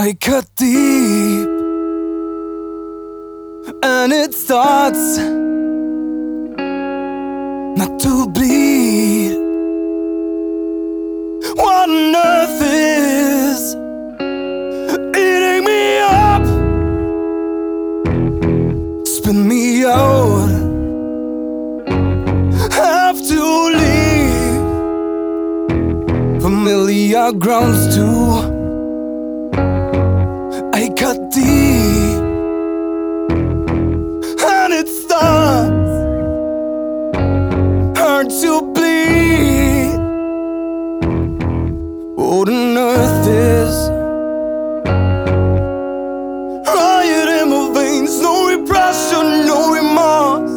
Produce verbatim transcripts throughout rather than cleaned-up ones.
I cut deep, and it starts not to bleed. What on earth is eating me up? Spin me out, have to leave familiar grounds too. I cut deep, and it starts hard to bleed. What on earth is riot in my veins? No repression, no remorse.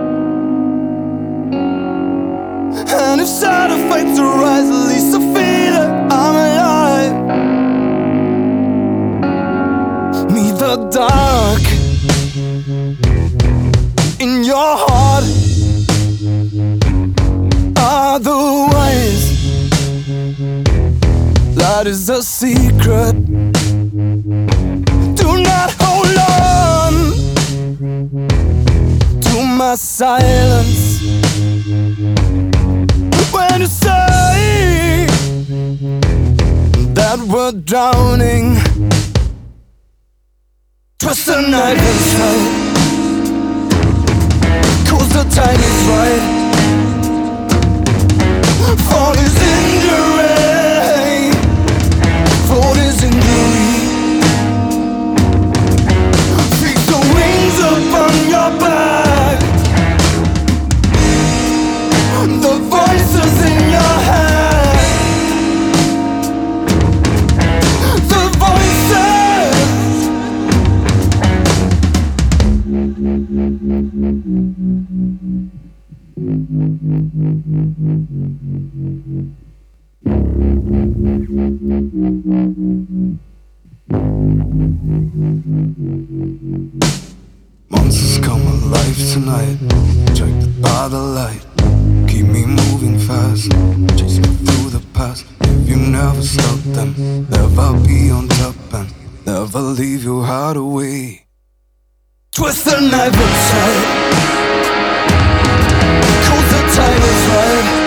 And if side effects arise, at least I feel that I'm alive. Me the dark in your heart, otherwise that is a secret. Do not hold on to my silence when you say that we're drowning. Twist the knife inside, 'cause the time is right. Fall is injury, fall is injury. Fix the wings upon your back, the voices in your head, the voices. Monsters come alive tonight, attracted by the light. Keep me moving fast, chase me through the past. If you never stop them, never be on top and never leave your heart away. Twist the knife inside, 'cause the time is right.